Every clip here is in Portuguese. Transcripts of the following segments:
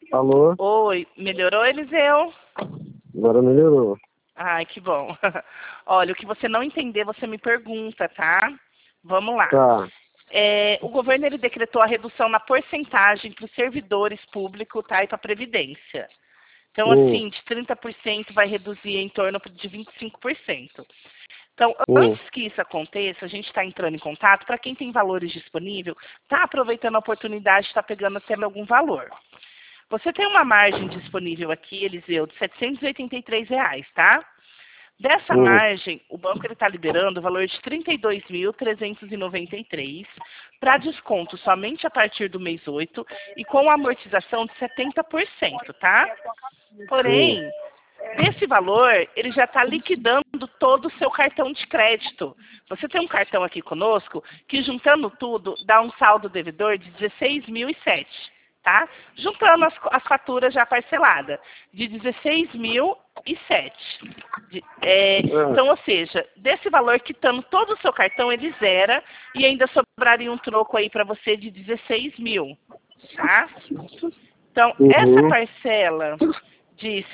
Alô? Oi, melhorou, Eliseu? Agora melhorou. Ai, que bom. Olha, o que você não entender, você me pergunta, tá? Vamos lá. Tá. O governo ele decretou a redução na porcentagem para os servidores públicos, tá? E para a Previdência. Então, Hum, assim, de 30% vai reduzir em torno de 25%. Então, hum. antes que isso aconteça, a gente está entrando em contato. Para quem tem valores disponíveis, está aproveitando a oportunidade, está pegando até algum valor. Você tem uma margem disponível aqui, Eliseu, de R$ 783, tá? Dessa Hum. margem, o banco está liberando o valor de R$ 32.393 para desconto somente a partir do mês 8 e com amortização de 70%, tá? Porém, desse valor, ele já está liquidando todo o seu cartão de crédito. Você tem um cartão aqui conosco que, juntando tudo, dá um saldo devedor de 16.007, tá? Juntando as faturas já parceladas, de 16.007. Então, ou seja, desse valor, quitando todo o seu cartão, ele zera e ainda sobraria um troco aí para você de 16 mil, tá? Então, essa Uhum. parcela de R$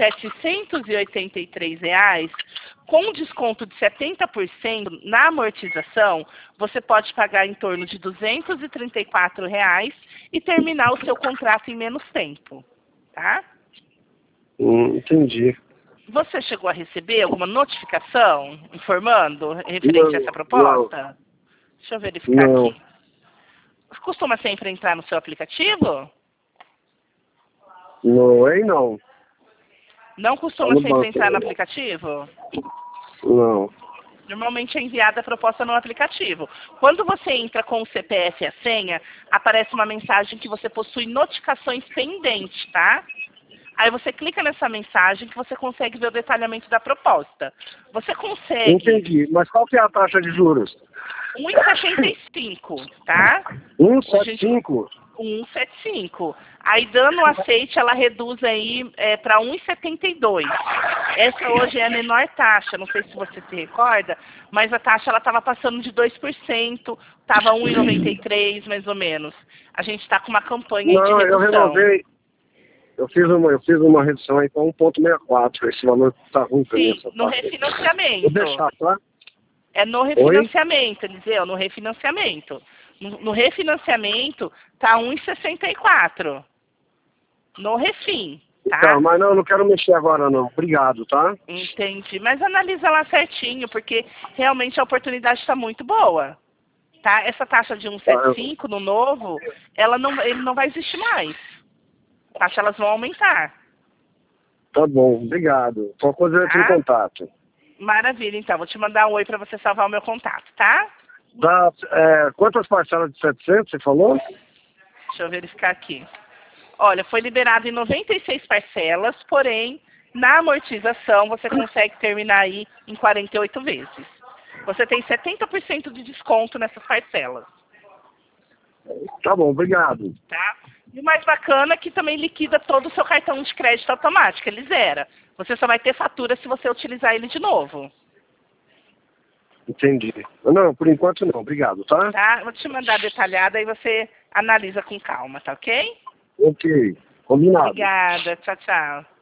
783, com desconto de 70% na amortização, você pode pagar em torno de R$ 234 e terminar o seu contrato em menos tempo, tá? Entendi. Você chegou a receber alguma notificação informando referente a essa Não, não, proposta? Deixa eu verificar não, aqui. Costuma sempre entrar no seu aplicativo? não, hein, não. Não Tá costuma no sempre banco. entrar no aplicativo? Não. Normalmente é enviada a proposta no aplicativo. Quando você entra com o CPF e a senha, aparece uma mensagem que você possui notificações pendentes, tá? Aí você clica nessa mensagem que você consegue ver o detalhamento da proposta. Você consegue Entendi. Mas qual que é a taxa de juros? 1,75, tá? Hoje 1,75? 1,75. Aí, dando um aceite, ela reduz aí para 1,72. Essa hoje é a menor taxa, não sei se você se recorda, mas a taxa ela estava passando de 2%, estava 1,93 mais ou menos. A gente está com uma campanha aí de Não, eu redução. renovei. Eu fiz uma redução aí para 1,64. Esse valor tá ruim para mim, Sim, essa no taxa. Vou refinanciamento. deixar, tá? É no Oi? refinanciamento, Eliseu, no refinanciamento. No refinanciamento tá 1,64. No refim, Então, tá? mas não quero mexer agora não. Obrigado, tá? Entendi. Mas analisa lá certinho, porque realmente a oportunidade está muito boa. Tá? Essa taxa de Tá, 1,75 no novo, ele não vai existir mais. As taxas elas vão aumentar. tá bom, obrigado. Qualquer coisa eu entro em Tá? contato. Maravilha, então. Vou te mandar um oi para você salvar o meu contato, tá? Quantas parcelas de 700 você falou? Deixa eu verificar aqui. Olha, foi liberado em 96 parcelas, porém, na amortização você consegue terminar aí em 48 vezes. Você tem 70% de desconto nessas parcelas, Tá bom, obrigado. tá? E o mais bacana é que também liquida todo o seu cartão de crédito automático, ele zera. Você só vai ter fatura se você utilizar ele de novo, Entendi. Não, por enquanto não, obrigado, tá? tá? Vou te mandar detalhada e você analisa com calma, tá ok? Ok, combinado. Obrigada, tchau, tchau.